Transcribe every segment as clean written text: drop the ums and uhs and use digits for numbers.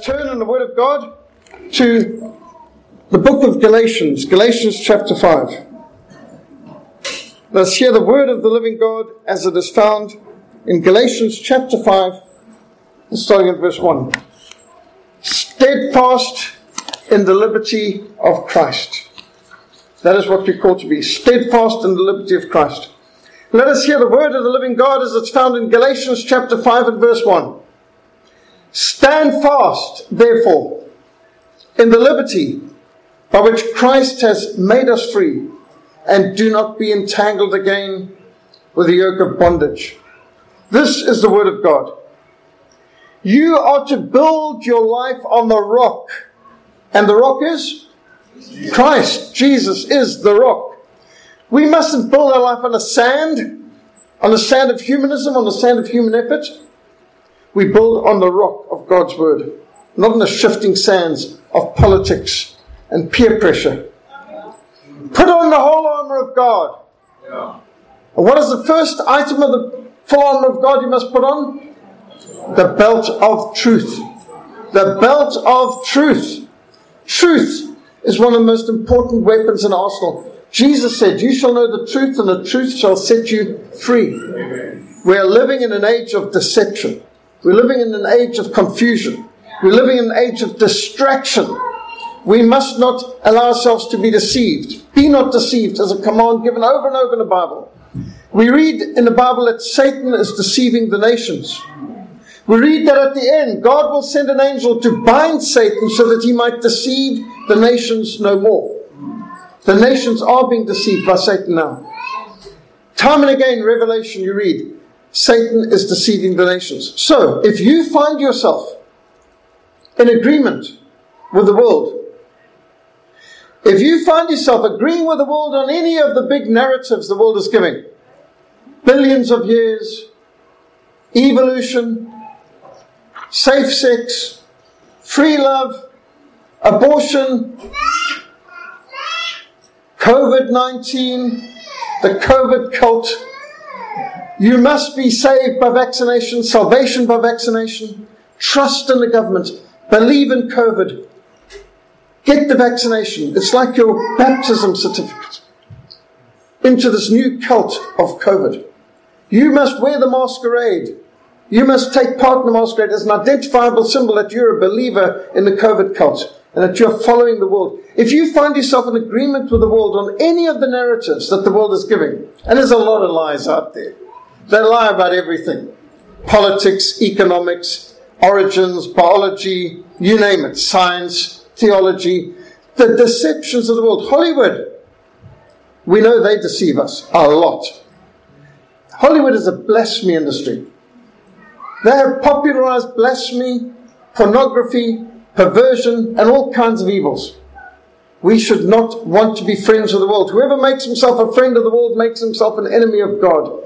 turn in the Word of God to the book of Galatians, Galatians chapter 5. Let's hear the Word of the living God as it is found in Galatians chapter 5, starting at verse 1. Steadfast in the liberty of Christ. That is what we call to be, steadfast in the liberty of Christ. Let us hear the Word of the living God as it's found in Galatians chapter 5 and verse 1. Stand fast, therefore, in the liberty by which Christ has made us free, and do not be entangled again with the yoke of bondage. This is the Word of God. You are to build your life on the rock. And the rock is Christ. Jesus is the rock. We mustn't build our life on the sand of humanism, on the sand of human effort. We build on the rock of God's Word, not on the shifting sands of politics and peer pressure. Put on the whole armor of God. Yeah. And what is the first item of the full armor of God you must put on? The belt of truth. The belt of truth. Truth is one of the most important weapons in the arsenal. Jesus said, you shall know the truth, and the truth shall set you free. Amen. We are living in an age of deception. We're living in an age of confusion. We're living in an age of distraction. We must not allow ourselves to be deceived. Be not deceived is a command given over and over in the Bible. We read in the Bible that Satan is deceiving the nations. We read that at the end, God will send an angel to bind Satan so that he might deceive the nations no more. The nations are being deceived by Satan now. Time and again in Revelation you read, Satan is deceiving the nations. So, if you find yourself in agreement with the world, if you find yourself agreeing with the world on any of the big narratives the world is giving, billions of years, evolution, safe sex, free love, abortion, COVID-19, the COVID cult, you must be saved by vaccination, salvation by vaccination, trust in the government, believe in COVID, get the vaccination. It's like your baptism certificate into this new cult of COVID. You must wear the masquerade. You must take part in the masquerade as an identifiable symbol that you're a believer in the COVID cult and that you're following the world. If you find yourself in agreement with the world on any of the narratives that the world is giving, and there's a lot of lies out there. They lie about everything. Politics, economics, origins, biology, you name it, science, theology, the deceptions of the world. Hollywood, we know they deceive us a lot. Hollywood is a blasphemy industry. They have popularized blasphemy, pornography, perversion, and all kinds of evils. We should not want to be friends with the world. Whoever makes himself a friend of the world makes himself an enemy of God.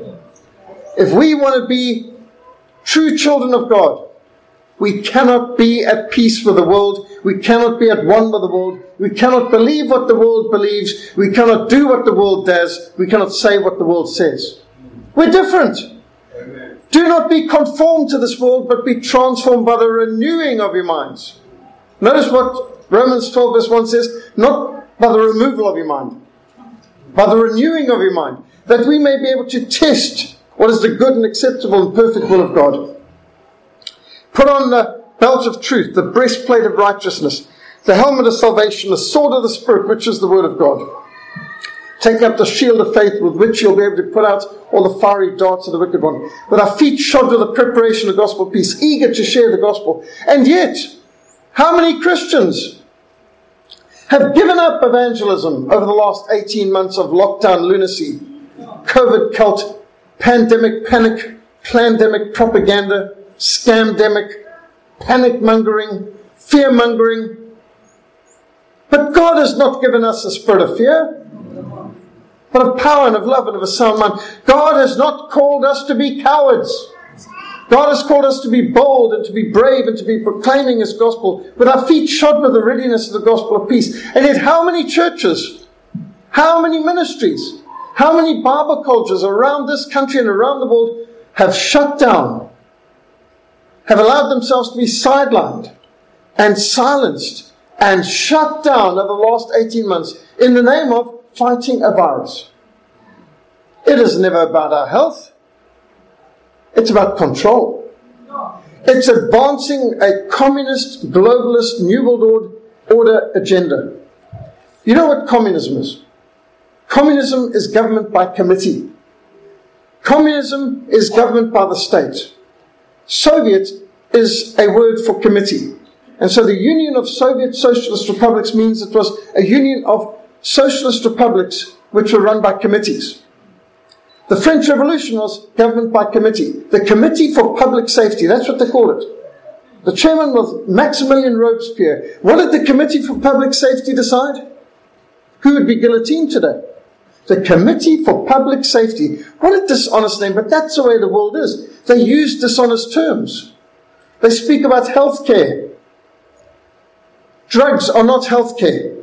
If we want to be true children of God, we cannot be at peace with the world. We cannot be at one with the world. We cannot believe what the world believes. We cannot do what the world does. We cannot say what the world says. We're different. Amen. Do not be conformed to this world, but be transformed by the renewing of your minds. Notice what Romans 12 verse 1 says, not by the removal of your mind, by the renewing of your mind, that we may be able to test what is the good and acceptable and perfect will of God. Put on the belt of truth, the breastplate of righteousness, the helmet of salvation, the sword of the Spirit, which is the word of God. Take up the shield of faith with which you'll be able to put out all the fiery darts of the wicked one. With our feet shod with the preparation of the gospel of peace, eager to share the gospel. And yet, how many Christians have given up evangelism over the last 18 months of lockdown lunacy, COVID cult, pandemic panic, plandemic propaganda, scamdemic, panic-mongering, fear-mongering. But God has not given us a spirit of fear, but of power and of love and of a sound mind. God has not called us to be cowards. God has called us to be bold and to be brave and to be proclaiming His gospel with our feet shod with the readiness of the gospel of peace. And yet how many churches, how many ministries, how many Bible cultures around this country and around the world have shut down, have allowed themselves to be sidelined and silenced and shut down over the last 18 months in the name of fighting a virus. It is never about our health. It's about control. It's advancing a communist, globalist, New World Order agenda. You know what communism is? Communism is government by committee. Communism is government by the state. Soviet is a word for committee. And so the Union of Soviet Socialist Republics means it was a union of socialist republics which were run by committees. The French Revolution was government by committee. The Committee for Public Safety, that's what they call it. The chairman was Maximilian Robespierre. What did the Committee for Public Safety decide? Who would be guillotined today? The Committee for Public Safety. What a dishonest name, but that's the way the world is. They use dishonest terms. They speak about health care. Drugs are not health care.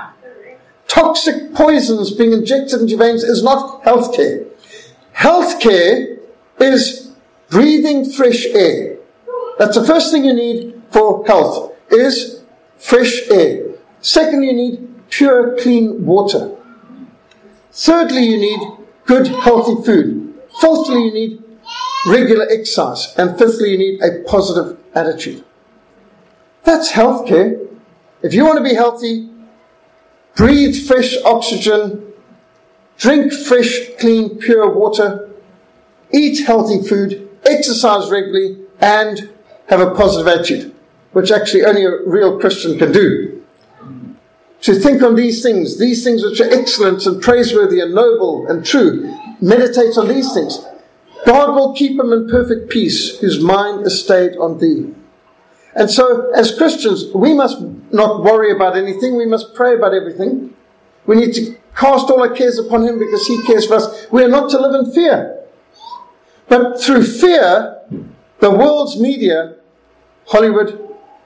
Toxic poisons being injected into your veins is not health care. Health care is breathing fresh air. That's the first thing you need for health, is fresh air. Secondly, you need pure, clean water. Thirdly, you need good, healthy food. Fourthly, you need regular exercise. And fifthly, you need a positive attitude. That's health care. If you want to be healthy, breathe fresh oxygen, drink fresh, clean, pure water, eat healthy food, exercise regularly, and have a positive attitude, which actually only a real Christian can do. To think on these things which are excellent and praiseworthy and noble and true, meditate on these things. God will keep him in perfect peace, whose mind is stayed on thee. And so, as Christians, we must not worry about anything. We must pray about everything. We need to cast all our cares upon him because he cares for us. We are not to live in fear. But through fear, the world's media, Hollywood,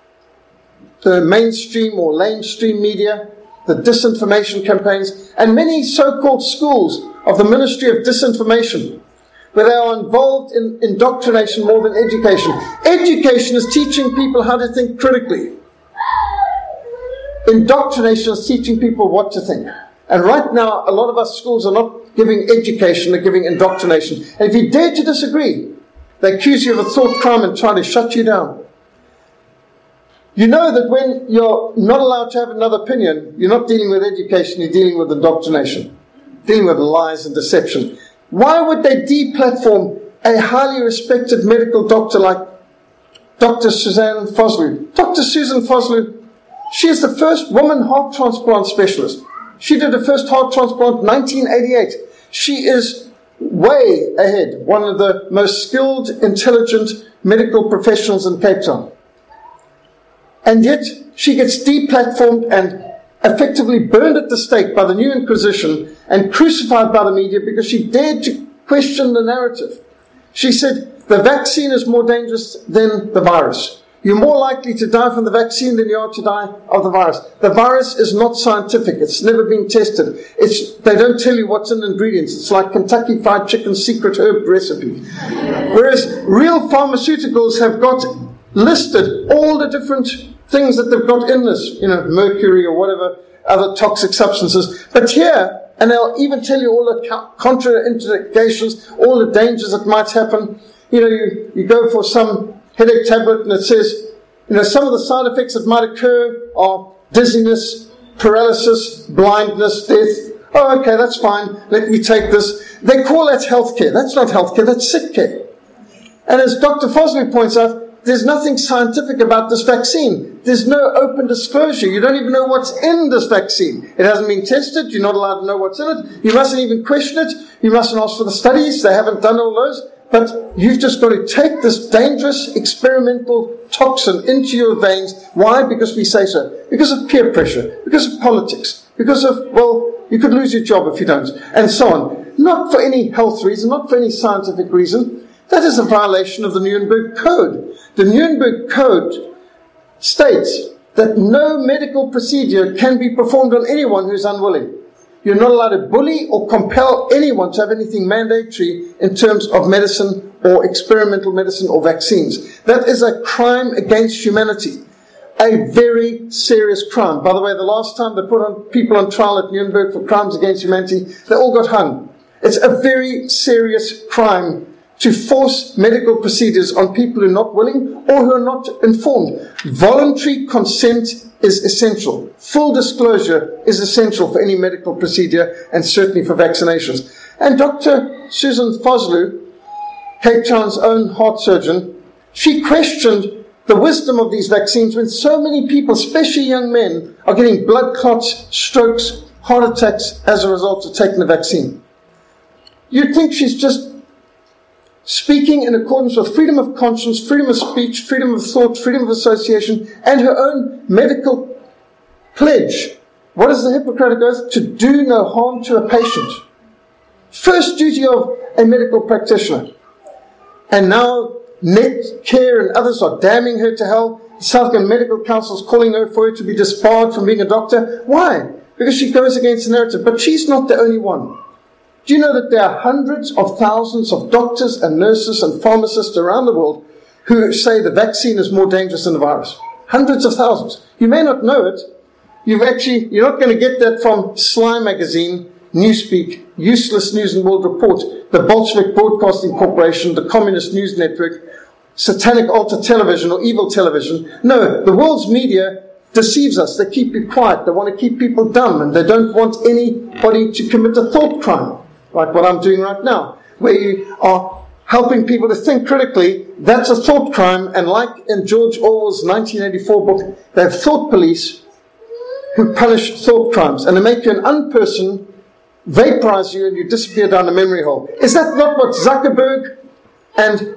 the mainstream or lamestream media, the disinformation campaigns, and many so-called schools of the Ministry of Disinformation, where they are involved in indoctrination more than education. Education is teaching people how to think critically. Indoctrination is teaching people what to think. And right now, a lot of our schools are not giving education, they're giving indoctrination. And if you dare to disagree, they accuse you of a thought crime and try to shut you down. You know that when you're not allowed to have another opinion, you're not dealing with education, you're dealing with indoctrination, dealing with lies and deception. Why would they deplatform a highly respected medical doctor like Dr. Suzanne Vosloo? Dr. Susan Vosloo, she is the first woman heart transplant specialist. She did her first heart transplant in 1988. She is way ahead, one of the most skilled, intelligent medical professionals in Cape Town. And yet, she gets deplatformed and effectively burned at the stake by the New Inquisition and crucified by the media because she dared to question the narrative. She said, the vaccine is more dangerous than the virus. You're more likely to die from the vaccine than you are to die of the virus. The virus is not scientific. It's never been tested. They don't tell you what's in the ingredients. It's like Kentucky Fried Chicken's secret herb recipe. Whereas real pharmaceuticals have got listed all the different things that they've got in this, mercury or whatever, other toxic substances. But here, and they'll even tell you all the contraindications, all the dangers that might happen. You go for some headache tablet and it says, some of the side effects that might occur are dizziness, paralysis, blindness, death. Oh, okay, that's fine. Let me take this. They call that healthcare. That's not healthcare, that's sick care. And as Dr. Vosloo points out, there's nothing scientific about this vaccine. There's no open disclosure. You don't even know what's in this vaccine. It hasn't been tested. You're not allowed to know what's in it. You mustn't even question it. You mustn't ask for the studies. They haven't done all those. But you've just got to take this dangerous experimental toxin into your veins. Why? Because we say so. Because of peer pressure. Because of politics. Because of, you could lose your job if you don't. And so on. Not for any health reason. Not for any scientific reason. That is a violation of the Nuremberg Code. The Nuremberg Code states that no medical procedure can be performed on anyone who's unwilling. You're not allowed to bully or compel anyone to have anything mandatory in terms of medicine or experimental medicine or vaccines. That is a crime against humanity. a very serious crime. By the way, the last time they put on people on trial at Nuremberg for crimes against humanity, they all got hung. It's a very serious crime to force medical procedures on people who are not willing or who are not informed. Voluntary consent is essential. Full disclosure is essential for any medical procedure and certainly for vaccinations. And Dr. Susan Vosloo, Cape Town's own heart surgeon, she questioned the wisdom of these vaccines when so many people, especially young men, are getting blood clots, strokes, heart attacks as a result of taking the vaccine. You'd think she's just speaking in accordance with freedom of conscience, freedom of speech, freedom of thought, freedom of association, and her own medical pledge. What is the Hippocratic Oath? To do no harm to a patient. First duty of a medical practitioner. And now Netcare and others are damning her to hell. The South African Medical Council is calling her for her to be disbarred from being a doctor. Why? Because she goes against the narrative. But she's not the only one. Do you know that there are hundreds of thousands of doctors and nurses and pharmacists around the world who say the vaccine is more dangerous than the virus? Hundreds of thousands. You may not know it. You're not going to get that from Sly Magazine, Newspeak, Useless News and World Report, the Bolshevik Broadcasting Corporation, the Communist News Network, Satanic Altar Television or Evil Television. No, the world's media deceives us. They keep you quiet. They want to keep people dumb, and they don't want anybody to commit a thought crime, like what I'm doing right now, where you are helping people to think critically. That's a thought crime, and like in George Orwell's 1984 book, they have thought police who punish thought crimes, and they make you an unperson, vaporize you, and you disappear down a memory hole. Is that not what Zuckerberg and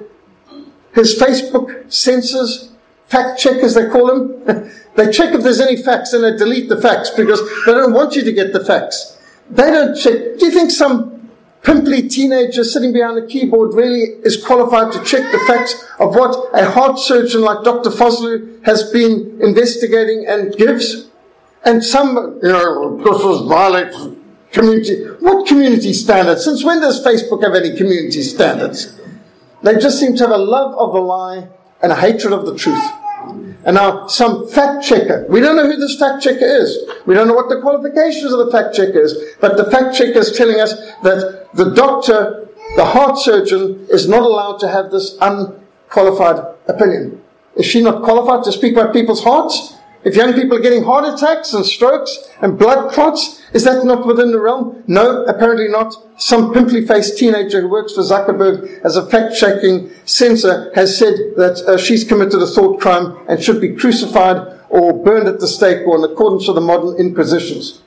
his Facebook censors, fact checkers they call them? They check if there's any facts, and they delete the facts because they don't want you to get the facts. They don't check. Do you think some pimply teenager sitting behind a keyboard really is qualified to check the facts of what a heart surgeon like Dr. Vosloo has been investigating and gives? And some, this was violates community. What community standards? Since when does Facebook have any community standards? They just seem to have a love of the lie and a hatred of the truth. And now some fact checker, we don't know who this fact checker is. We don't know what the qualifications of the fact checker is. But the fact checker is telling us that the doctor, the heart surgeon, is not allowed to have this unqualified opinion. Is she not qualified to speak about people's hearts? If young people are getting heart attacks and strokes and blood clots, is that not within the realm? No, apparently not. Some pimply-faced teenager who works for Zuckerberg as a fact-checking censor has said that she's committed a thought crime and should be crucified or burned at the stake or in accordance with the modern inquisitions.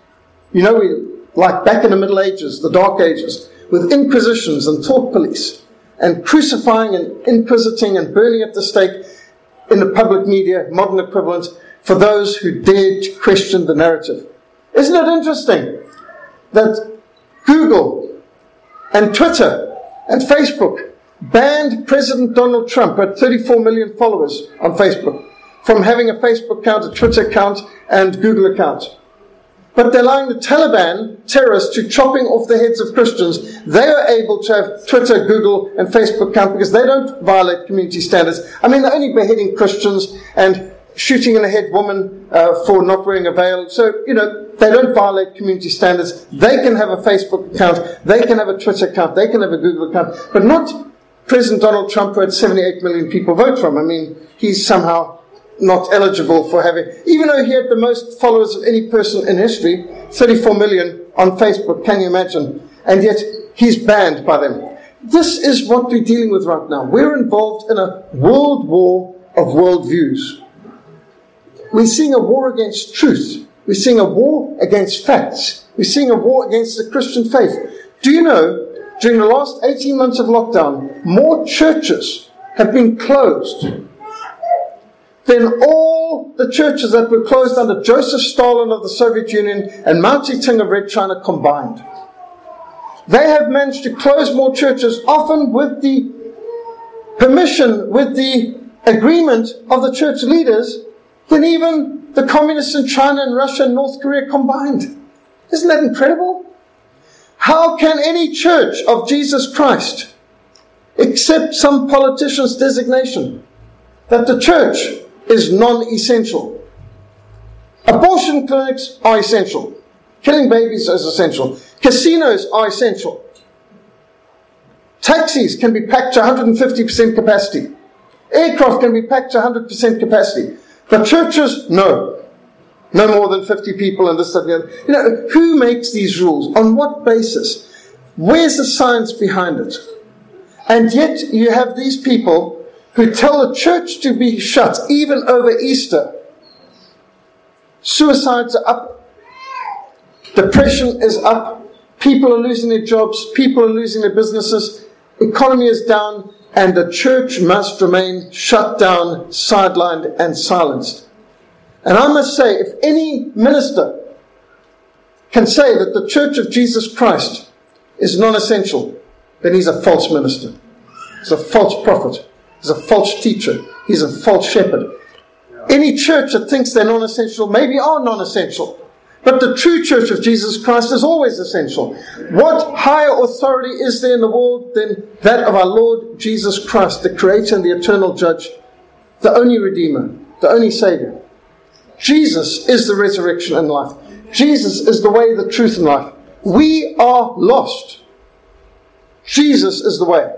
Like back in the Middle Ages, the Dark Ages, with inquisitions and thought police and crucifying and inquisiting and burning at the stake in the public media, modern equivalent, for those who dared to question the narrative. Isn't it interesting that Google and Twitter and Facebook banned President Donald Trump, who had 34 million followers on Facebook, from having a Facebook account, a Twitter account, and Google account? But they're allowing the Taliban terrorists to chopping off the heads of Christians. They are able to have Twitter, Google, and Facebook account because they don't violate community standards. I mean, they're only beheading Christians and shooting in the head woman for not wearing a veil. So, they don't violate community standards. They can have a Facebook account. They can have a Twitter account. They can have a Google account. But not President Donald Trump, who had 78 million people vote for him. I mean, he's somehow not eligible for having, even though he had the most followers of any person in history, 34 million on Facebook, can you imagine? And yet, he's banned by them. This is what we're dealing with right now. We're involved in a world war of worldviews. We're seeing a war against truth. We're seeing a war against facts. We're seeing a war against the Christian faith. Do you know, during the last 18 months of lockdown, more churches have been closed than all the churches that were closed under Joseph Stalin of the Soviet Union and Mao Zedong of Red China combined. They have managed to close more churches, often with the permission, with the agreement of the church leaders, than even the communists in China and Russia and North Korea combined. Isn't that incredible? How can any church of Jesus Christ accept some politician's designation that the church is non-essential? Abortion clinics are essential. Killing babies is essential. Casinos are essential. Taxis can be packed to 150% capacity. Aircraft can be packed to 100% capacity. But churches, no. No more than 50 people and this, that, and the other. You know, who makes these rules? On what basis? Where's the science behind it? And yet you have these people who tell the church to be shut, even over Easter. Suicides are up. Depression is up. People are losing their jobs. People are losing their businesses. Economy is down. And the church must remain shut down, sidelined, and silenced. And I must say, if any minister can say that the Church of Jesus Christ is non-essential, then he's a false minister. He's a false prophet. He's a false teacher. He's a false shepherd. Any church that thinks they're non-essential maybe are non-essential. But the true Church of Jesus Christ is always essential. What higher authority is there in the world than that of our Lord Jesus Christ, the Creator and the eternal Judge, the only Redeemer, the only Savior? Jesus is the resurrection and life. Jesus is the way, the truth, and life. We are lost. Jesus is the way.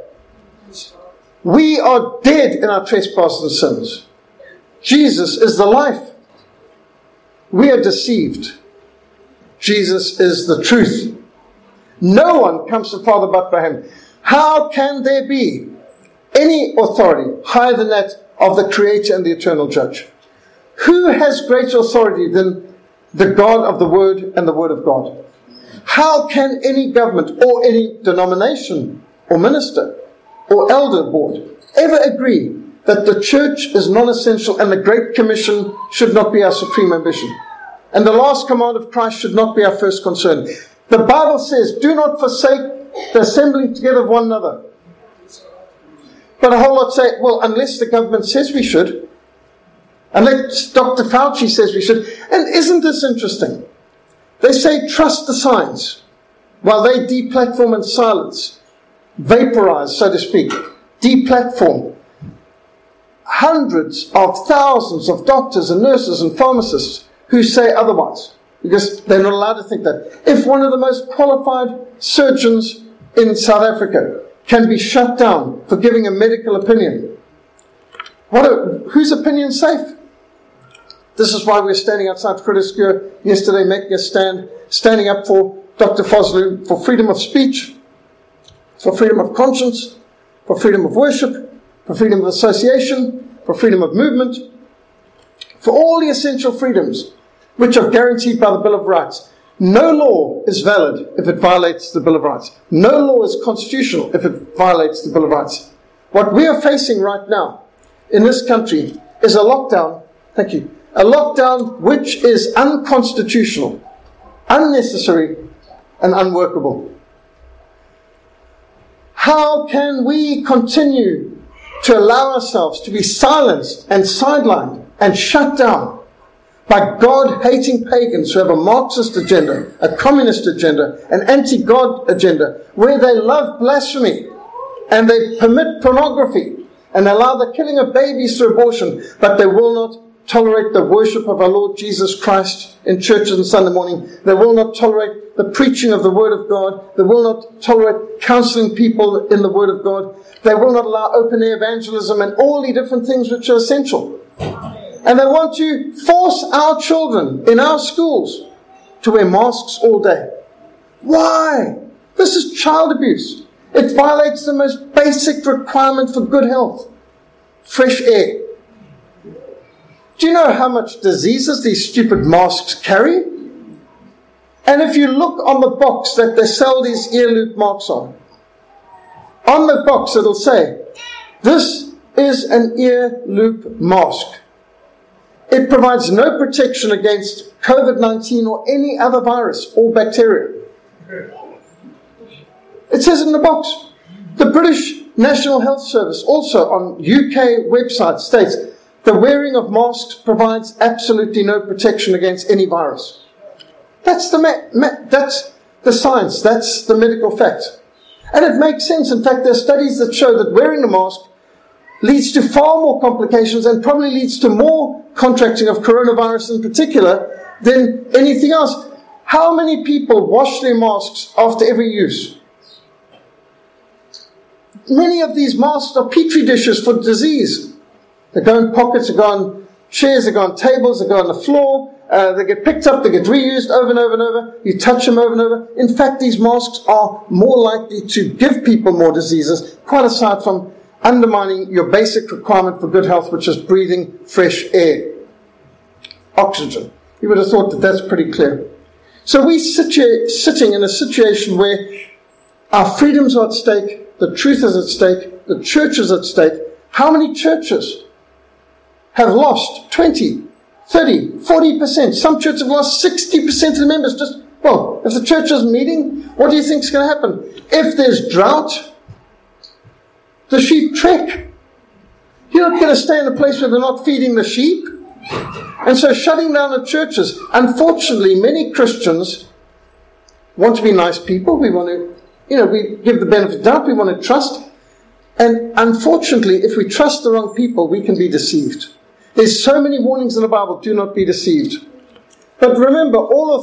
We are dead in our trespasses and sins. Jesus is the life. We are deceived. Jesus is the truth. No one comes to the Father but by Him. How can there be any authority higher than that of the Creator and the eternal Judge? Who has greater authority than the God of the Word and the Word of God? How can any government or any denomination or minister or elder board ever agree that the church is non-essential and the Great Commission should not be our supreme ambition? And the last command of Christ should not be our first concern. The Bible says, do not forsake the assembling together of one another. But a whole lot say, well, unless the government says we should, unless Dr. Fauci says we should. And isn't this interesting? They say trust the science, while they deplatform and silence, vaporize, so to speak, deplatform hundreds of thousands of doctors and nurses and pharmacists who say otherwise, because they're not allowed to think that. If one of the most qualified surgeons in South Africa can be shut down for giving a medical opinion, whose opinion is safe? This is why we're standing outside Groote yesterday, making a stand, standing up for Dr. Vosloo, for freedom of speech, for freedom of conscience, for freedom of worship, for freedom of association, for freedom of movement, for all the essential freedoms which are guaranteed by the Bill of Rights. No law is valid if it violates the Bill of Rights. No law is constitutional if it violates the Bill of Rights. What we are facing right now in this country is a lockdown, a lockdown which is unconstitutional, unnecessary, and unworkable. How can we continue to allow ourselves to be silenced and sidelined and shut down by God-hating pagans who have a Marxist agenda, a communist agenda, an anti-God agenda, where they love blasphemy and they permit pornography and allow the killing of babies through abortion, but they will not tolerate the worship of our Lord Jesus Christ in churches on Sunday morning. They will not tolerate the preaching of the Word of God. They will not tolerate counseling people in the Word of God. They will not allow open-air evangelism and all the different things which are essential. And they want to force our children in our schools to wear masks all day. Why? This is child abuse. It violates the most basic requirement for good health: fresh air. Do you know how much diseases these stupid masks carry? And if you look on the box that they sell these ear loop marks on the box it'll say, this is an ear loop mask. It provides no protection against COVID-19 or any other virus or bacteria. It says it in the box. The British National Health Service also on UK website states the wearing of masks provides absolutely no protection against any virus. That's that's the science. That's the medical fact. And it makes sense. In fact, there are studies that show that wearing a mask leads to far more complications and probably leads to more contracting of coronavirus in particular than anything else. How many people wash their masks after every use? Many of these masks are petri dishes for disease. They go in pockets, they go on chairs, they go on tables, they go on the floor, they get picked up, they get reused over and over and over. You touch them over and over. In fact, these masks are more likely to give people more diseases, quite aside from undermining your basic requirement for good health, which is breathing fresh air. Oxygen. You would have thought that that's pretty clear. So we're sitting in a situation where our freedoms are at stake, the truth is at stake, the church is at stake. How many churches have lost 20, 30, 40%? Some churches have lost 60% of the members. If the church isn't meeting, what do you think is going to happen? If there's drought, the sheep trek. You're not going to stay in a place where they're not feeding the sheep. And so shutting down the churches. Unfortunately, many Christians want to be nice people. We want to, we give the benefit of the doubt. We want to trust. And unfortunately, if we trust the wrong people, we can be deceived. There's so many warnings in the Bible, do not be deceived. But remember, all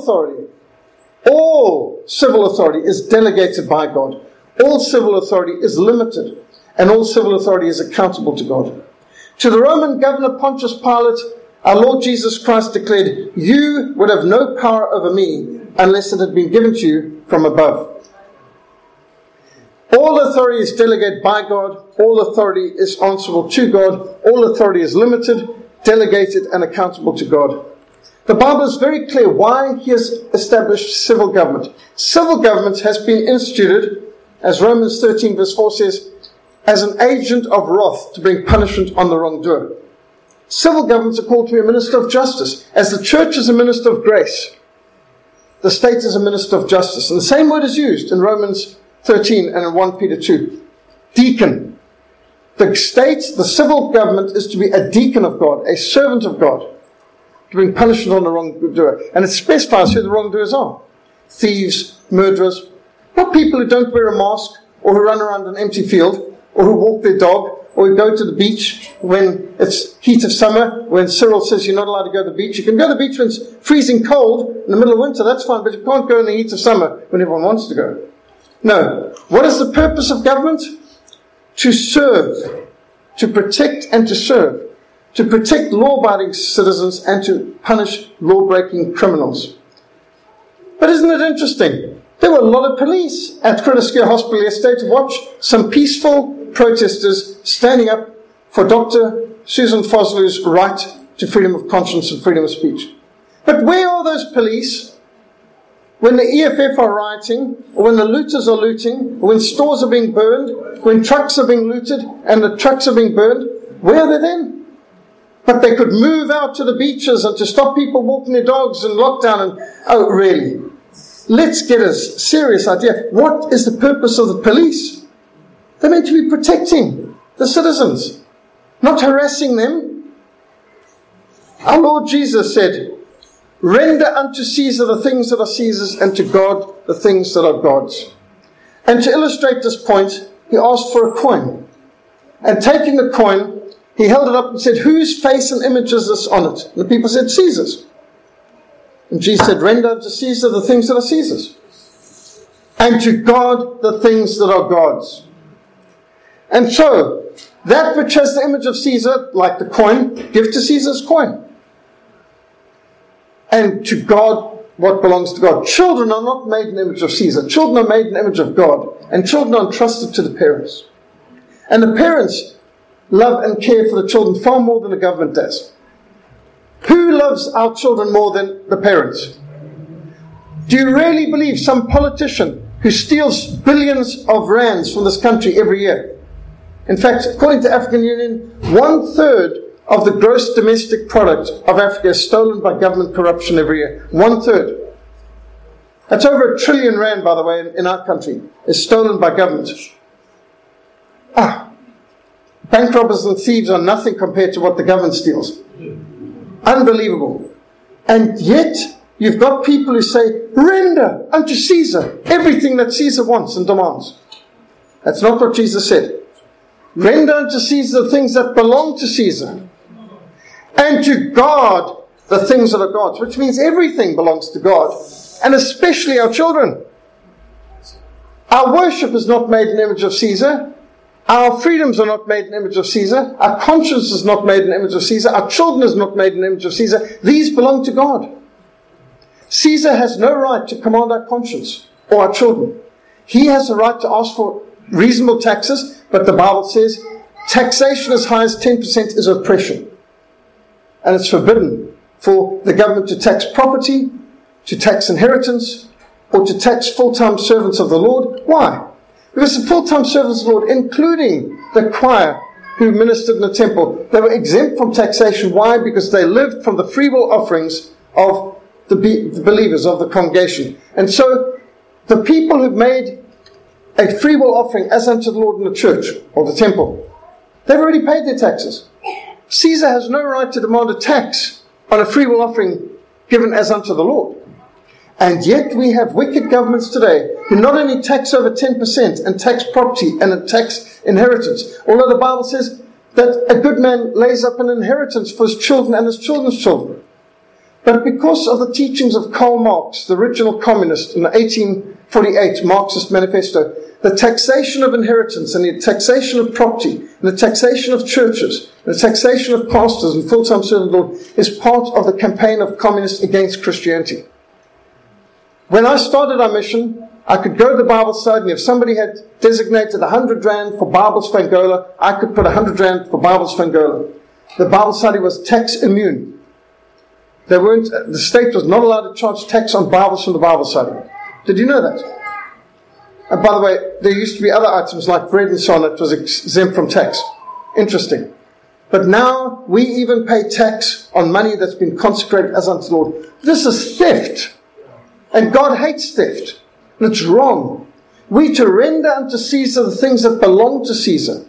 civil authority is delegated by God. All civil authority is limited. And all civil authority is accountable to God. To the Roman governor Pontius Pilate, our Lord Jesus Christ declared, "You would have no power over me unless it had been given to you from above." All authority is delegated by God. All authority is answerable to God. All authority is limited, delegated, and accountable to God. The Bible is very clear why He has established civil government. Civil government has been instituted, as Romans 13 verse 4 says, as an agent of wrath to bring punishment on the wrongdoer. Civil governments are called to be a minister of justice. As the church is a minister of grace, the state is a minister of justice. And the same word is used in Romans 13 and in 1 Peter 2. Deacon. The state, the civil government, is to be a deacon of God, a servant of God, to bring punishment on the wrongdoer. And it specifies who the wrongdoers are. Thieves, murderers, not people who don't wear a mask or who run around an empty field or who walk their dog or who go to the beach when it's heat of summer, when Cyril says you're not allowed to go to the beach. You can go to the beach when it's freezing cold in the middle of winter, that's fine, but you can't go in the heat of summer when everyone wants to go. No. What is the purpose of government? To serve, to protect and to serve, to protect law-abiding citizens and to punish law-breaking criminals. But isn't it interesting? There were a lot of police at Critiscare Hospital yesterday to watch some peaceful protesters standing up for Dr. Susan Foslu's right to freedom of conscience and freedom of speech. But where are those police when the EFF are rioting, or when the looters are looting, or when stores are being burned, when trucks are being looted and the trucks are being burned? Where are they then? But they could move out to the beaches and to stop people walking their dogs in lockdown. Oh, really? Let's get a serious idea. What is the purpose of the police? They're meant to be protecting the citizens, not harassing them. Our Lord Jesus said, "Render unto Caesar the things that are Caesar's, and to God the things that are God's." And to illustrate this point, He asked for a coin. And taking the coin, He held it up and said, "Whose face and image is this on it?" And the people said, "Caesar's." And Jesus said, "Render unto Caesar the things that are Caesar's, and to God the things that are God's." And so, that which has the image of Caesar, like the coin, give to Caesar's coin. And to God, what belongs to God. Children are not made in the image of Caesar. Children are made in the image of God. And children are entrusted to the parents. And the parents love and care for the children far more than the government does. Who loves our children more than the parents? Do you really believe some politician who steals billions of rands from this country every year? In fact, according to African Union, 1/3 of the gross domestic product of Africa is stolen by government corruption every year. 1/3. That's over R1 trillion, by the way, in our country, is stolen by government. Bank robbers and thieves are nothing compared to what the government steals. Unbelievable. And yet, you've got people who say, "Render unto Caesar everything that Caesar wants and demands." That's not what Jesus said. Render unto Caesar the things that belong to Caesar, and to God the things that are God's, which means everything belongs to God, and especially our children. Our worship is not made in the image of Caesar. Our freedoms are not made in the image of Caesar. Our conscience is not made in the image of Caesar. Our children is not made in the image of Caesar. These belong to God. Caesar has no right to command our conscience or our children. He has the right to ask for reasonable taxes, but the Bible says taxation as high as 10% is oppression. And it's forbidden for the government to tax property, to tax inheritance, or to tax full-time servants of the Lord. Why? Because the full-time servants of the Lord, including the choir who ministered in the temple, they were exempt from taxation. Why? Because they lived from the free will offerings of the believers of the congregation. And so the people who've made a free will offering as unto the Lord in the church or the temple, they've already paid their taxes. Caesar has no right to demand a tax on a free will offering given as unto the Lord. And yet we have wicked governments today who not only tax over 10% and tax property and tax inheritance, although the Bible says that a good man lays up an inheritance for his children and his children's children. But because of the teachings of Karl Marx, the original communist, in the 1848 Marxist manifesto, the taxation of inheritance and the taxation of property and the taxation of churches and the taxation of pastors and full-time servants of the Lord is part of the campaign of communists against Christianity. When I started our mission, I could go to the Bible study, and if somebody had designated 100 Rand for Bibles for Angola, I could put 100 Rand for Bibles for Angola. The Bible study was tax immune. The state was not allowed to charge tax on Bibles from the Bible study. Did you know that? And by the way, there used to be other items like bread and so on that was exempt from tax. Interesting. But now we even pay tax on money that's been consecrated as unto the Lord. This is theft. And God hates theft. And it's wrong. We to render unto Caesar the things that belong to Caesar.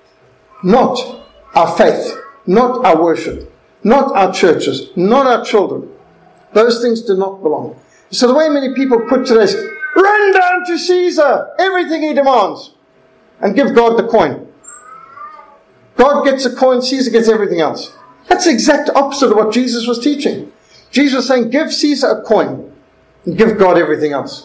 Not our faith. Not our worship. Not our churches. Not our children. Those things do not belong. So the way many people put today's render unto Caesar everything he demands and give God the coin. God gets a coin, Caesar gets everything else. That's the exact opposite of what Jesus was teaching. Jesus was saying, give Caesar a coin and give God everything else.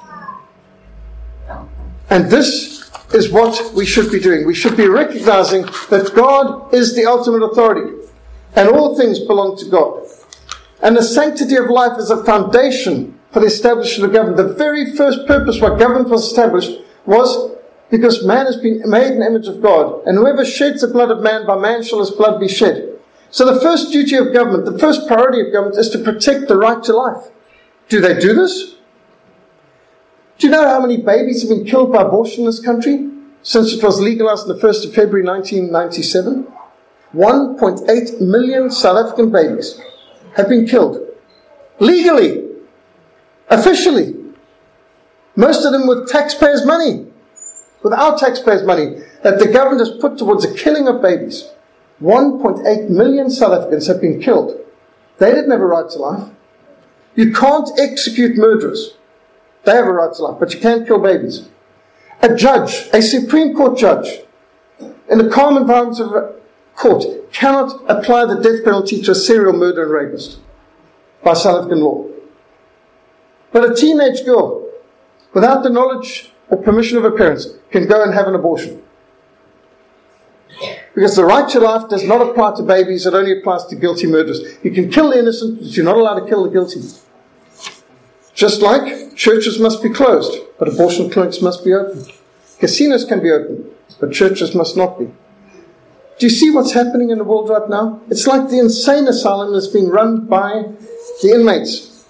And this is what we should be doing. We should be recognizing that God is the ultimate authority and all things belong to God. And the sanctity of life is a foundation for the establishment of government. The very first purpose why government was established was because man has been made in the image of God. And whoever sheds the blood of man, by man shall his blood be shed. So the first duty of government, the first priority of government is to protect the right to life. Do they do this? Do you know how many babies have been killed by abortion in this country since it was legalized on the 1st of February 1997? 1.8 million South African babies have been killed. Legally. Officially. Most of them with taxpayers' money. With our taxpayers' money that the government has put towards the killing of babies. 1.8 million South Africans have been killed. They didn't have a right to life. You can't execute murderers. They have a right to life, but you can't kill babies. A judge, a Supreme Court judge, in the calm environment of a court, cannot apply the death penalty to a serial murderer and rapist by South African law. But a teenage girl, without the knowledge or permission of her parents, can go and have an abortion. Because the right to life does not apply to babies, it only applies to guilty murderers. You can kill the innocent, but you're not allowed to kill the guilty. Just like churches must be closed, but abortion clinics must be open. Casinos can be open, but churches must not be. Do you see what's happening in the world right now? It's like the insane asylum that's being run by the inmates.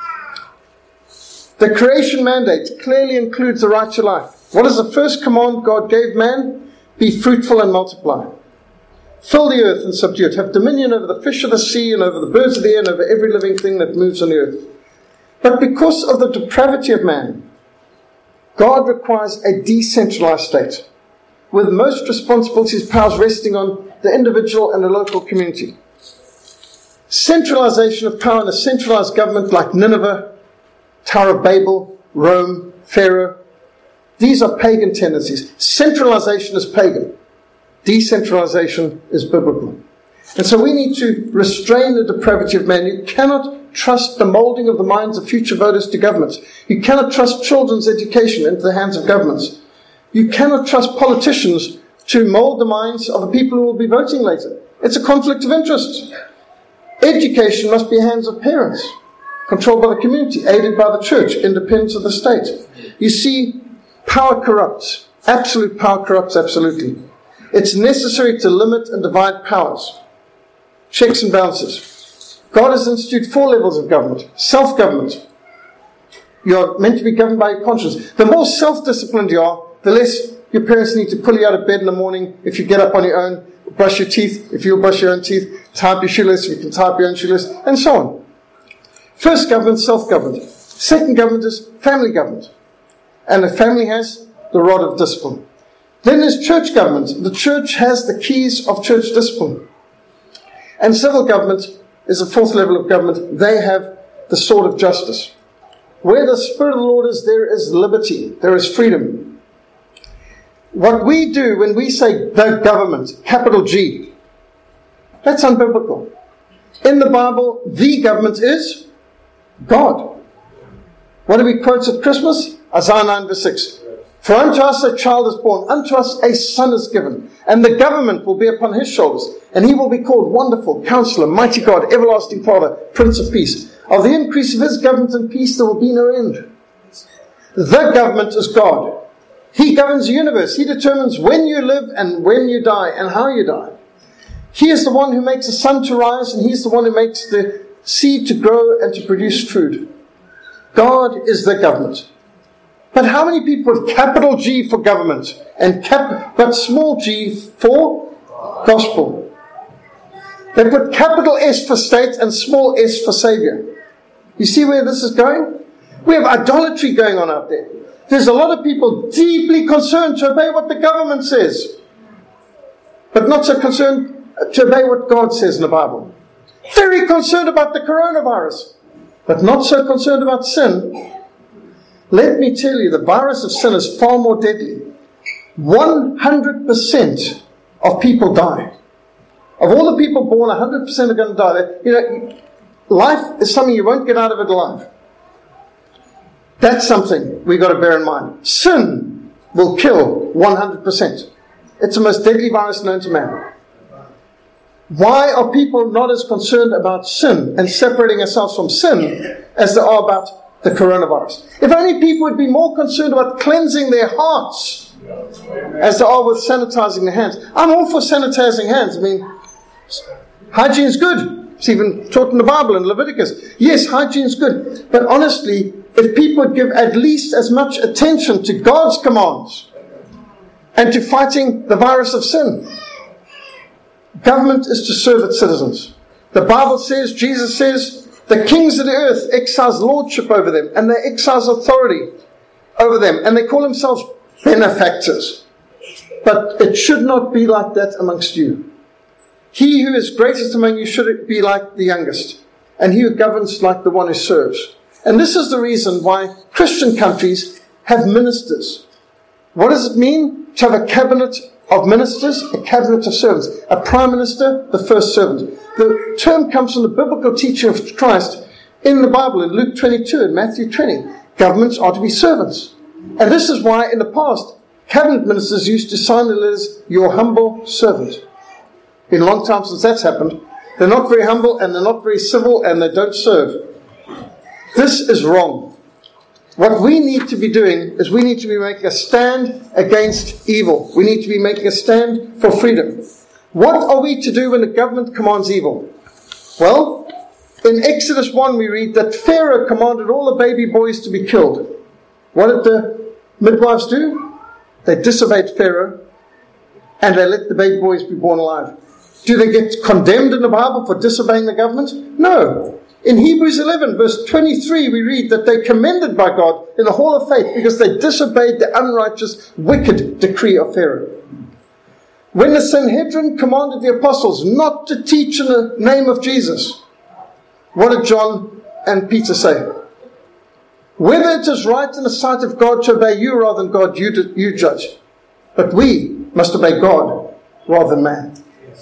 The creation mandate clearly includes the right to life. What is the first command God gave man? Be fruitful and multiply. Fill the earth and subdue it. Have dominion over the fish of the sea and over the birds of the air and over every living thing that moves on the earth. But because of the depravity of man, God requires a decentralized state, with most responsibilities and powers resting on the individual and the local community. Centralization of power in a centralized government like Nineveh, Tower of Babel, Rome, Pharaoh, these are pagan tendencies. Centralization is pagan. Decentralization is biblical. And so we need to restrain the depravity of man. You cannot trust the molding of the minds of future voters to governments. You cannot trust children's education into the hands of governments. You cannot trust politicians to mold the minds of the people who will be voting later. It's a conflict of interest. Education must be in the hands of parents, controlled by the community, aided by the church, independence of the state. You see, power corrupts. Absolute power corrupts absolutely. It's necessary to limit and divide powers. Checks and balances. God has instituted 4 levels of government. Self-government. You're meant to be governed by your conscience. The more self-disciplined you are, the less your parents need to pull you out of bed in the morning if you get up on your own, brush your teeth if you'll brush your own teeth, tie up your shoelace if you can tie up your own shoelace, and so on. First government, self-government. Second government is family government. And the family has the rod of discipline. Then there's church government. The church has the keys of church discipline. And civil government is the 4th level of government. They have the sword of justice. Where the Spirit of the Lord is, there is liberty. There is freedom. What we do when we say the government, capital G, that's unbiblical. In the Bible, the government is God. What do we quote at Christmas? Isaiah 9 verse 6. For unto us a child is born, unto us a son is given, and the government will be upon his shoulders, and he will be called Wonderful, Counselor, Mighty God, Everlasting Father, Prince of Peace. Of the increase of his government and peace there will be no end. The government is God. He governs the universe. He determines when you live and when you die and how you die. He is the one who makes the sun to rise, and he's the one who makes the seed to grow and to produce food. God is the government. But how many people have capital G for government and but small g for gospel? They put capital S for state and small s for Savior. You see where this is going? We have idolatry going on out there. There's a lot of people deeply concerned to obey what the government says, but not so concerned to obey what God says in the Bible. Very concerned about the coronavirus, but not so concerned about sin. Let me tell you, the virus of sin is far more deadly. 100% of people die. Of all the people born, 100% are going to die. Life is something you won't get out of it alive. That's something we've got to bear in mind. Sin will kill 100%. It's the most deadly virus known to man. Why are people not as concerned about sin and separating ourselves from sin as they are about the coronavirus? If only people would be more concerned about cleansing their hearts as they are with sanitizing their hands. I'm all for sanitizing hands. I mean, hygiene is good. It's even taught in the Bible in Leviticus. Yes, hygiene is good. But honestly, if people would give at least as much attention to God's commands and to fighting the virus of sin. Government is to serve its citizens. The Bible says, Jesus says, the kings of the earth exercise lordship over them, and they exercise authority over them, and they call themselves benefactors. But it should not be like that amongst you. He who is greatest among you should be like the youngest, and he who governs like the one who serves. And this is the reason why Christian countries have ministers. What does it mean to have a cabinet of ministers, a cabinet of servants? A prime minister, the first servant. The term comes from the biblical teaching of Christ in the Bible, in Luke 22 and Matthew 20. Governments are to be servants. And this is why in the past, cabinet ministers used to sign the letters, your humble servant. Been a long time since that's happened. They're not very humble, and they're not very civil, and they don't serve. This is wrong. What we need to be doing is we need to be making a stand against evil. We need to be making a stand for freedom. What are we to do when the government commands evil? Well, in Exodus 1 we read that Pharaoh commanded all the baby boys to be killed. What did the midwives do? They disobeyed Pharaoh and they let the baby boys be born alive. Do they get condemned in the Bible for disobeying the government? No. In Hebrews 11 verse 23 we read that they commended by God in the hall of faith because they disobeyed the unrighteous, wicked decree of Pharaoh. When the Sanhedrin commanded the apostles not to teach in the name of Jesus, what did John and Peter say? Whether it is right in the sight of God to obey you rather than God, you judge. But we must obey God rather than man.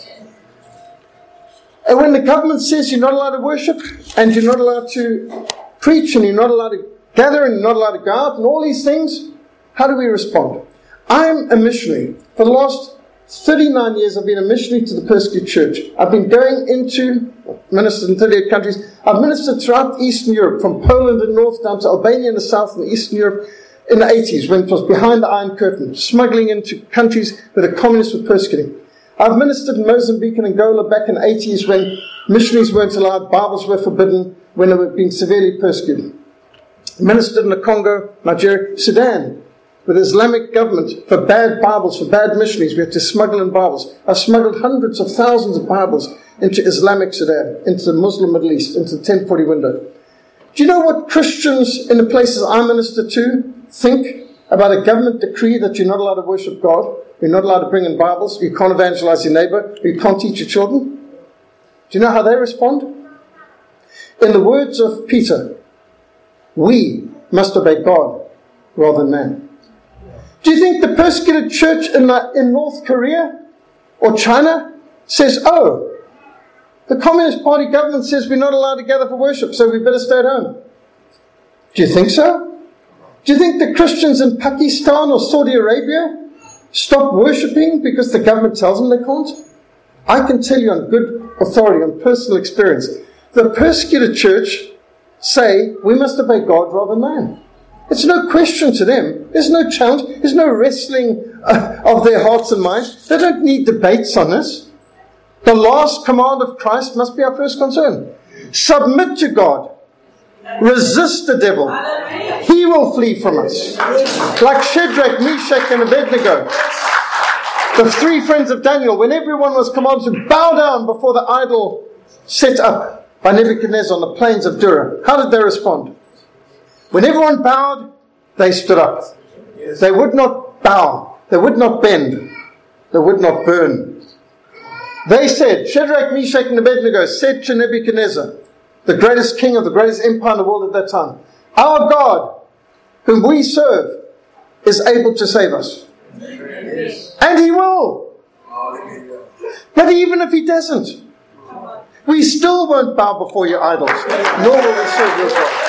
And when the government says you're not allowed to worship, and you're not allowed to preach, and you're not allowed to gather, and you're not allowed to go out, and all these things, how do we respond? I'm a missionary. For the last 39 years, I've been a missionary to the persecuted church. I've been going into, ministered in 38 countries. I've ministered throughout Eastern Europe, from Poland in the north down to Albania in the south and Eastern Europe in the 80s, when it was behind the Iron Curtain, smuggling into countries where the communists were persecuting. I've ministered in Mozambique and Angola back in the 80s when missionaries weren't allowed, Bibles were forbidden, when they were being severely persecuted. Ministered in the Congo, Nigeria, Sudan, with the Islamic government for bad Bibles, for bad missionaries. We had to smuggle in Bibles. I've smuggled hundreds of thousands of Bibles into Islamic Sudan, into the Muslim Middle East, into the 1040 window. Do you know what Christians in the places I minister to think about a government decree that you're not allowed to worship God, you're not allowed to bring in Bibles, you can't evangelize your neighbor, you can't teach your children? Do you know how they respond? In the words of Peter, we must obey God rather than man. Do you think the persecuted church in North Korea or China says, oh, the Communist Party government says we're not allowed to gather for worship, so we better stay at home? Do you think so? Do you think the Christians in Pakistan or Saudi Arabia stop worshipping because the government tells them they can't? I can tell you on good authority, on personal experience, the persecuted church say we must obey God rather than man. It's no question to them. There's no challenge. There's no wrestling of their hearts and minds. They don't need debates on this. The last command of Christ must be our first concern. Submit to God. Resist the devil. He will flee from us. Like Shadrach, Meshach, and Abednego, the three friends of Daniel, when everyone was commanded to bow down before the idol set up by Nebuchadnezzar on the plains of Dura, how did they respond? When everyone bowed, they stood up. They would not bow. They would not bend. They would not burn. They said, Shadrach, Meshach, and Abednego said to Nebuchadnezzar, the greatest king of the greatest empire in the world at that time, our God, whom we serve, is able to save us. And He will. But even if He doesn't, we still won't bow before your idols, nor will we serve your God.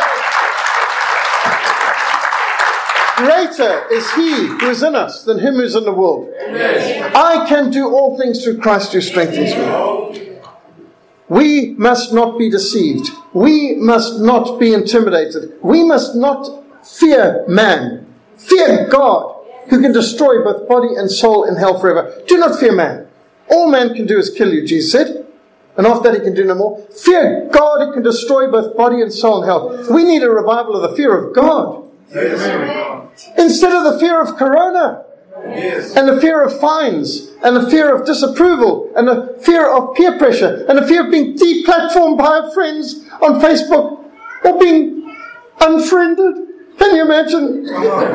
Greater is He who is in us than him who is in the world. I can do all things through Christ who strengthens me. We must not be deceived. We must not be intimidated. We must not fear man. Fear God, who can destroy both body and soul in hell forever. Do not fear man. All man can do is kill you, Jesus said. And after that he can do no more. Fear God, who can destroy both body and soul in hell. We need a revival of the fear of God. Instead of the fear of corona. And the fear of fines, and the fear of disapproval, and the fear of peer pressure, and the fear of being deplatformed by our friends on Facebook, or being unfriended. Can you imagine?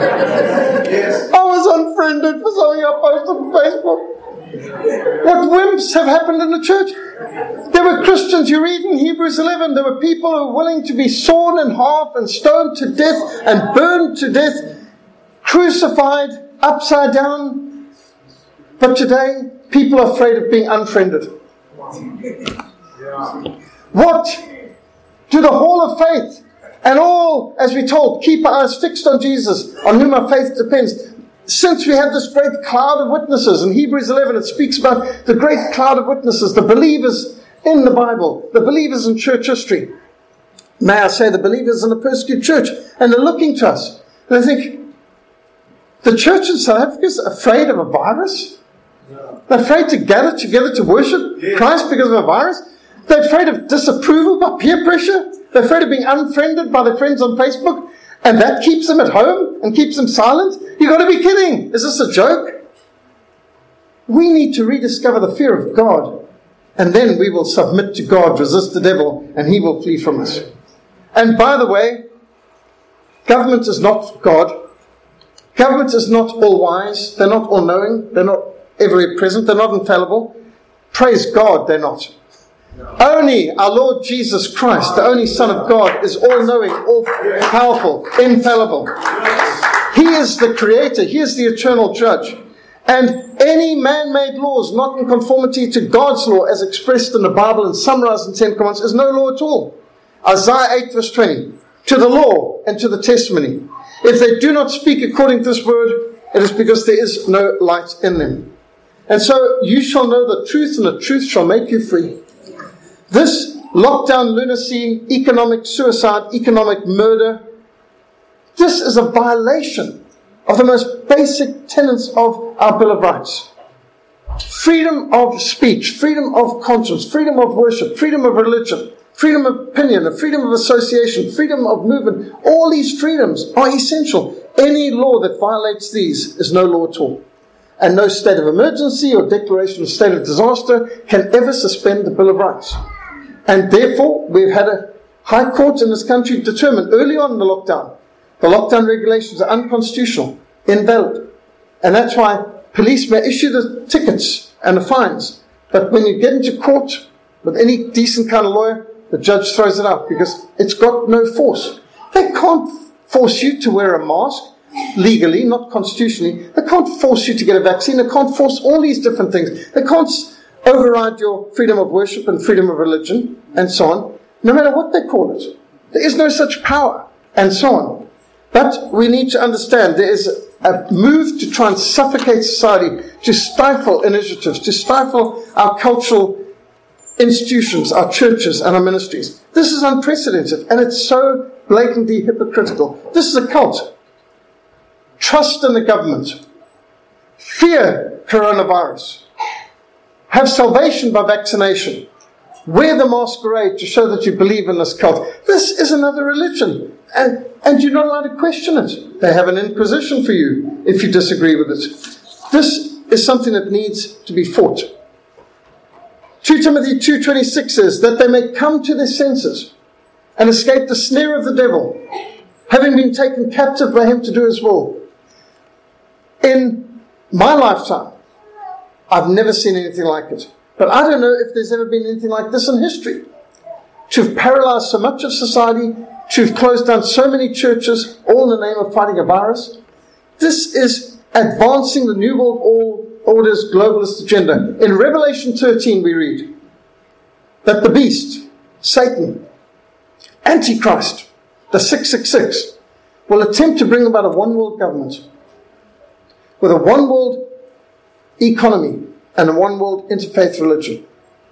I was unfriended for something I posted on Facebook. What wimps have happened in the church? There were Christians, you read in Hebrews 11, there were people who were willing to be sawn in half and stoned to death and burned to death, crucified upside down. But today, people are afraid of being unfriended. What do the Hall of Faith and all, as we're told, keep our eyes fixed on Jesus, on whom our faith depends? Since we have this great cloud of witnesses, in Hebrews 11 it speaks about the great cloud of witnesses, the believers in the Bible, the believers in church history. May I say, the believers in the persecuted church, and they're looking to us. And I think, the church in South Africa is afraid of a virus? They're afraid to gather together to worship Christ because of a virus? They're afraid of disapproval by peer pressure? They're afraid of being unfriended by their friends on Facebook? And that keeps them at home and keeps them silent? You've got to be kidding. Is this a joke? We need to rediscover the fear of God. And then we will submit to God, resist the devil, and he will flee from us. And by the way, government is not God. Government is not all-wise. They're not all-knowing. They're not ever-present. They're not infallible. Praise God, they're not. Only our Lord Jesus Christ, the only Son of God, is all-knowing, all-powerful, infallible. He is the Creator. He is the eternal Judge. And any man-made laws not in conformity to God's law as expressed in the Bible and summarized in 10 Commandments is no law at all. Isaiah 8 verse 20. To the law and to the testimony. If they do not speak according to this word, it is because there is no light in them. And so you shall know the truth, and the truth shall make you free. This lockdown lunacy, economic suicide, economic murder, this is a violation of the most basic tenets of our Bill of Rights. Freedom of speech, freedom of conscience, freedom of worship, freedom of religion, freedom of opinion, freedom of association, freedom of movement. All these freedoms are essential. Any law that violates these is no law at all. And no state of emergency or declaration of state of disaster can ever suspend the Bill of Rights. And therefore, we've had a High Court in this country determine early on in the lockdown regulations are unconstitutional, invalid. And that's why police may issue the tickets and the fines. But when you get into court with any decent kind of lawyer, the judge throws it out because it's got no force. They can't force you to wear a mask legally, not constitutionally. They can't force you to get a vaccine. They can't force all these different things. They can't override your freedom of worship and freedom of religion and so on, no matter what they call it. There is no such power and so on. But we need to understand there is a move to try and suffocate society, to stifle initiatives, to stifle our cultural institutions, our churches and our ministries. This is unprecedented, and it's so blatantly hypocritical. This is a cult. Trust in the government. Fear coronavirus. Have salvation by vaccination. Wear the masquerade to show that you believe in this cult. This is another religion, and you're not allowed to question it. They have an inquisition for you if you disagree with it. This is something that needs to be fought. 2 Timothy 2:26 says that they may come to their senses and escape the snare of the devil, having been taken captive by him to do his will. In my lifetime, I've never seen anything like it. But I don't know if there's ever been anything like this in history. To have paralyzed so much of society, to have closed down so many churches, all in the name of fighting a virus. This is advancing the New World Order's globalist agenda. In Revelation 13 we read that the beast, Satan, Antichrist, the 666, will attempt to bring about a one-world government with a one-world economy and a one-world interfaith religion.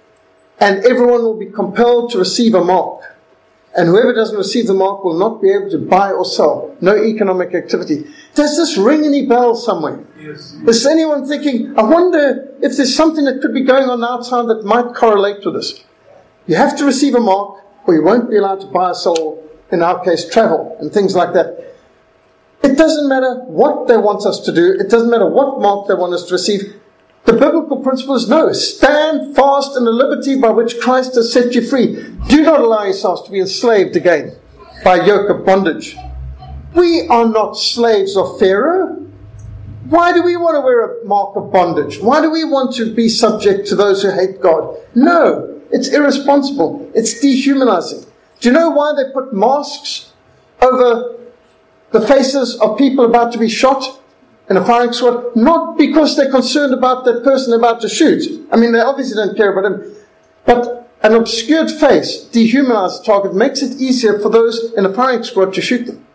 And everyone will be compelled to receive a mark. And whoever doesn't receive the mark will not be able to buy or sell. No economic activity. Does this ring any bells somewhere? Yes. Is anyone thinking, I wonder if there's something that could be going on outside that might correlate with this? You have to receive a mark, or you won't be allowed to buy or sell, in our case, travel and things like that. It doesn't matter what they want us to do. It doesn't matter what mark they want us to receive. The biblical principle is no. Stand fast in the liberty by which Christ has set you free. Do not allow yourselves to be enslaved again by a yoke of bondage. We are not slaves of Pharaoh. Why do we want to wear a mark of bondage? Why do we want to be subject to those who hate God? No, it's irresponsible. It's dehumanizing. Do you know why they put masks over the faces of people about to be shot in a firing squad? Not because they're concerned about that person about to shoot. I mean, they obviously don't care about him. But an obscured face, dehumanized target, makes it easier for those in a firing squad to shoot them.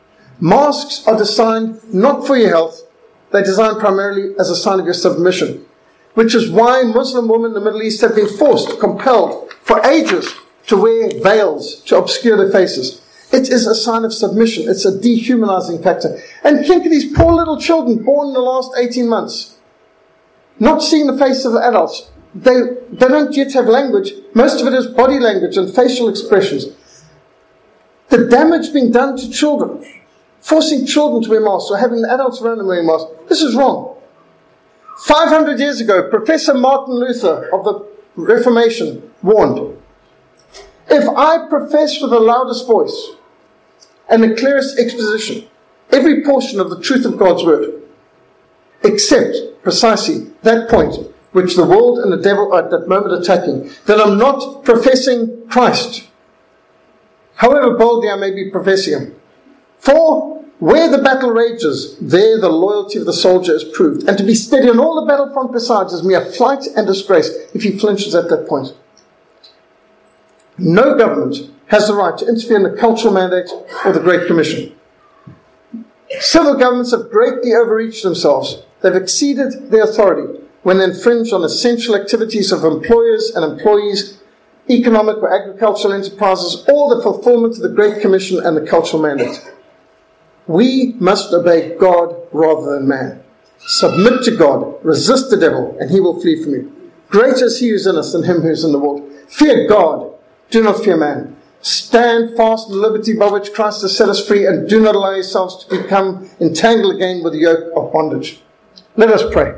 Masks are designed not for your health. They're designed primarily as a sign of your submission. Which is why Muslim women in the Middle East have been forced, compelled, for ages, to wear veils to obscure their faces. It is a sign of submission. It's a dehumanizing factor. And think of these poor little children born in the last 18 months. Not seeing the face of the adults. They don't yet have language. Most of it is body language and facial expressions. The damage being done to children, forcing children to wear masks or having the adults around them wearing masks, this is wrong. 500 years ago, Professor Martin Luther of the Reformation warned, if I profess with the loudest voice and the clearest exposition every portion of the truth of God's word, except precisely that point which the world and the devil are at that moment attacking, then I'm not professing Christ, however boldly I may be professing him. For Where the battle rages, there the loyalty of the soldier is proved. And to be steady on all the battlefront besides is mere flight and disgrace if he flinches at that point. No government has the right to interfere in the cultural mandate or the Great Commission. Civil governments have greatly overreached themselves. They've exceeded their authority when they infringe on essential activities of employers and employees, economic or agricultural enterprises, or the fulfillment of the Great Commission and the cultural mandate. We must obey God rather than man. Submit to God, resist the devil, and he will flee from you. Greater is he who is in us than him who is in the world. Fear God, do not fear man. Stand fast in the liberty by which Christ has set us free, and do not allow yourselves to become entangled again with the yoke of bondage. Let us pray.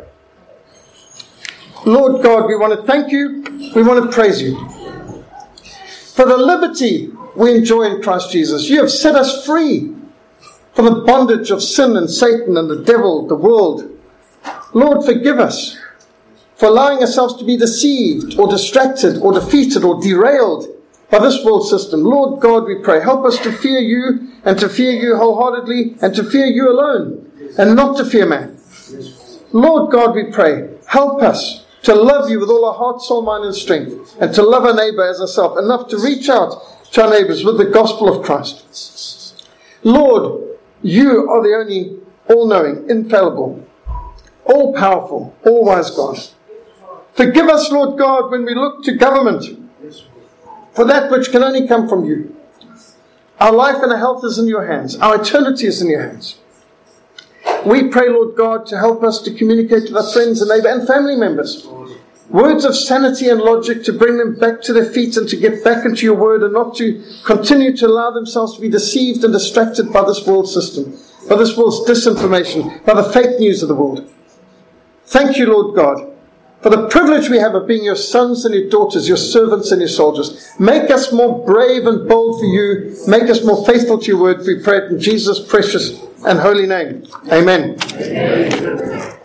Lord God, we want to thank you. We want to praise you for the liberty we enjoy in Christ Jesus. You have set us free from the bondage of sin and Satan and the devil, the world. Lord, forgive us for allowing ourselves to be deceived or distracted or defeated or derailed by this world system. Lord God, we pray, help us to fear you and to fear you wholeheartedly and to fear you alone and not to fear man. Lord God, we pray, help us to love you with all our heart, soul, mind and strength, and to love our neighbor as ourselves, enough to reach out to our neighbors with the gospel of Christ. Lord, you are the only all-knowing, infallible, all-powerful, all-wise God. Forgive us, Lord God, when we look to government for that which can only come from you. Our life and our health is in your hands. Our eternity is in your hands. We pray, Lord God, to help us to communicate with our friends and neighbor and family members words of sanity and logic to bring them back to their feet and to get back into your word and not to continue to allow themselves to be deceived and distracted by this world system, by this world's disinformation, by the fake news of the world. Thank you, Lord God, for the privilege we have of being your sons and your daughters, your servants and your soldiers. Make us more brave and bold for you. Make us more faithful to your word. We pray it in Jesus' precious and holy name. Amen. Amen.